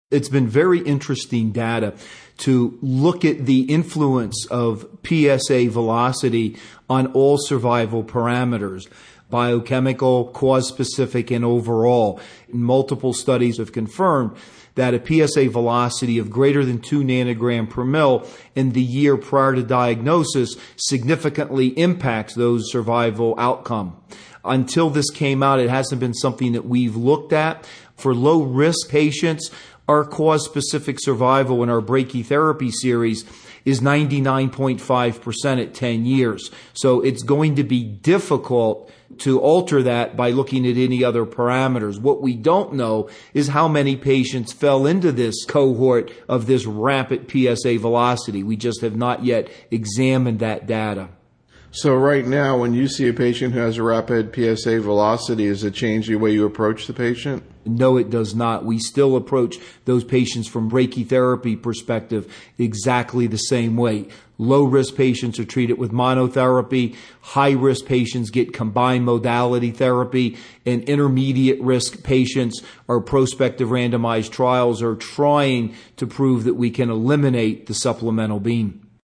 It's been very interesting data to look at the influence of PSA velocity on all survival parameters, biochemical, cause-specific, and overall. Multiple studies have confirmed that a PSA velocity of greater than 2 nanogram per mil in the year prior to diagnosis significantly impacts those survival outcome. Until this came out, it hasn't been something that we've looked at. For low-risk patients, our cause-specific survival in our brachytherapy series is 99.5% at 10 years. So it's going to be difficult to alter that by looking at any other parameters. What we don't know is how many patients fell into this cohort of this rapid PSA velocity. We just have not yet examined that data. So right now, when you see a patient who has a rapid PSA velocity, does it change the way you approach the patient? No, it does not. We still approach those patients from brachytherapy perspective exactly the same way. Low-risk patients are treated with monotherapy. High-risk patients get combined modality therapy. And intermediate-risk patients, our prospective randomized trials are trying to prove that we can eliminate the supplemental beam.